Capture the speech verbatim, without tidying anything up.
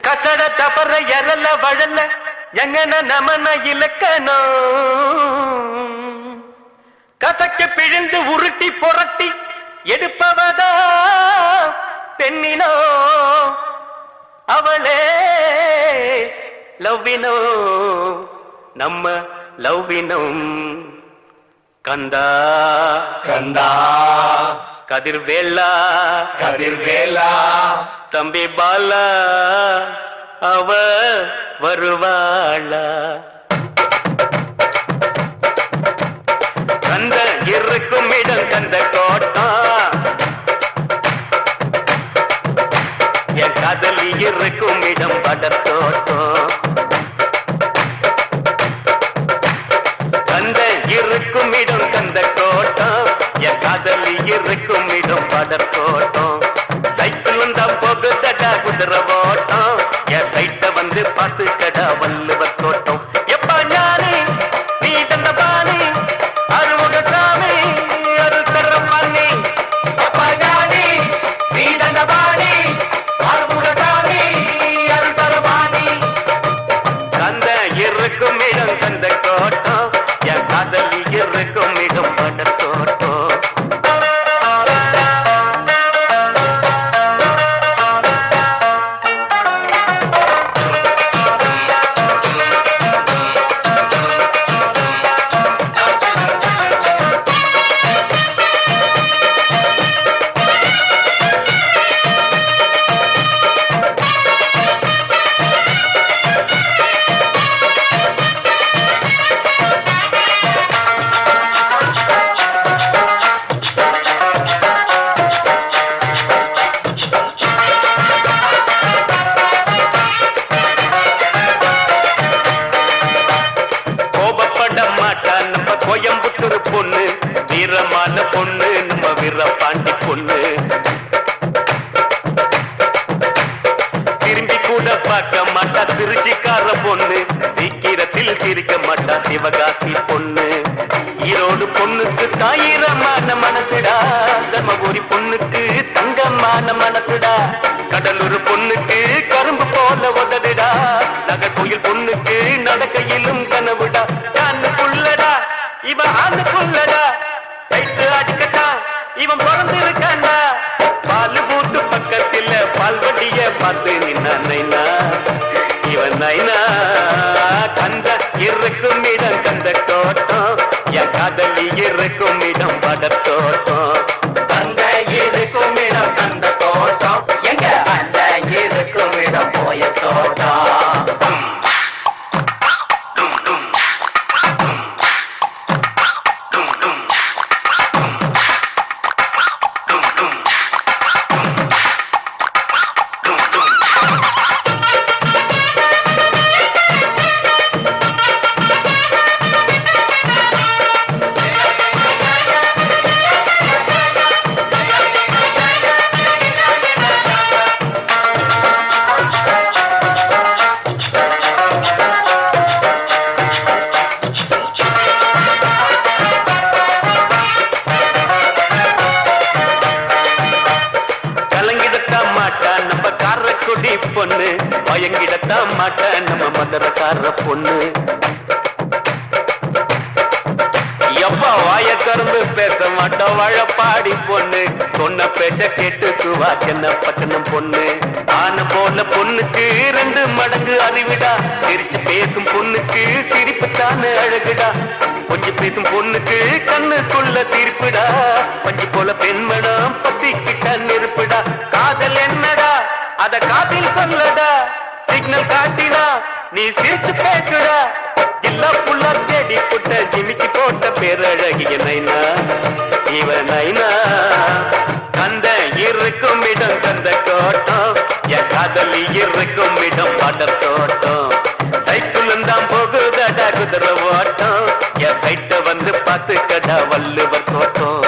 கசட தபற எரல வழல எங்கன நமன இலக்கணோ கசக்க பிழிந்து உருட்டி புரட்டி எடுப்பவதா பெண்ணினோ அவளே லவ்வினோ நம்ம லவ்வினும் கந்தா கந்தா கதிர்வேலா கதிர்வேலா தம்பி பாலா அவ வருவாளா கந்த இருக்கும் இடம் கந்த கோட்டம் என் காதலி இருக்கும் இடம் படத்தோட்டம் கந்த இருக்கும் இடம் கந்த கோட்டம் என் காதலி இருக்கும் இடம் படத்தோட்டம் சைக்கிள் வந்தா போகுதடா குதிரை ஓட்டம் என் சைட்ட வந்து பார்த்துக்கடா வள்ளுவர் தோட்டம் எப்பா ஞானி நீ தந்த பாணி அறுமுக சாமி அரு தர பண்ணி அப்பா ஞானி நீ தந்த பாணி அறுமுக சாமி அரு தர பாணி கந்த இருக்கும் இடம் கந்த கோட்டம் என் காதலி இருக்கும் இடம் படத்தோட்டம் கோயம்புத்தூர் பொண்ணு வீரமான பொண்ணு நம்ம வீரபாண்டி பொண்ணு திரும்பி கூட பார்க்க மாட்டா திருச்சிக்கார பொண்ணு சீக்கிரத்தில் சிரிக்க மாட்டா சிவகாசி பொண்ணு ஈரோடு பொண்ணுக்கு தாயிரமான மனசுடா தர்மபுரி பொண்ணுக்கு தங்கமான மனசுடா கடலூர் பொண்ணுக்கு கரும்பு போல உதடுடா நகர்கோயில் பொண்ணுக்கு நடக்கையிலும் கனவுடா கண்ணுக்குள்ளடா இவன் ஆணுக்குள்ளடா கைத்து அடிக்கட்டா இவன் பிறந்திருக்காண்டா பால் பூட்டு பக்கத்தில் பால்வடிய பார்த்து நின்னா நைனா இவன் நைனா கந்த இருக்கும் இடம் கந்த தோட்டம் என் காதலி இருக்கும் இடம் படத்தோட்டம் கந்த இருக்கும் இடம் கந்த தோட்டம் எங்க அந்த இருக்கும் இடம் போய தோட்டம் பொண்ணு பயங்கிடத்தான் மாட்ட நம்ம மதுரக்கார பொண்ணு எப்பா வாய கறந்து பேச மாட்டோம் வாழப்பாடி பொண்ணு சொன்ன பேச்ச கேட்டுக்குவா என்ன பட்டணம் பொண்ணு ஆன போல பொண்ணுக்கு ரெண்டு மடங்கு அறிவிடா சிரிச்சு பேசும் பொண்ணுக்கு சிரிப்பு தானே அழகுடா கொஞ்சம் பேசும் பொண்ணுக்கு கண்ணுக்குள்ள தீர்ப்புடா பஞ்சு போல பெண்மணம் பத்திக்கிட்ட நெருப்புடா காதல் என்னடா அத காதில் சொல்லடா சிக்னல் காட்டினா நீ சிரிச்சு பேசுடா இல்ல புள்ள தேடி புட்ட ஜிமிக்கி போட்ட பேரழகிய நைனா இவன் நைனா கந்த இருக்கும் இடம் கந்த கோட்டம் என் காதலி இருக்கும் இடம் படத்தோட்டம் சைக்கிள் தான் போகுதடா குதிரை ஓட்டம் என் சைட்ட வந்து பார்த்து கடா வள்ளுவர் தோட்டம்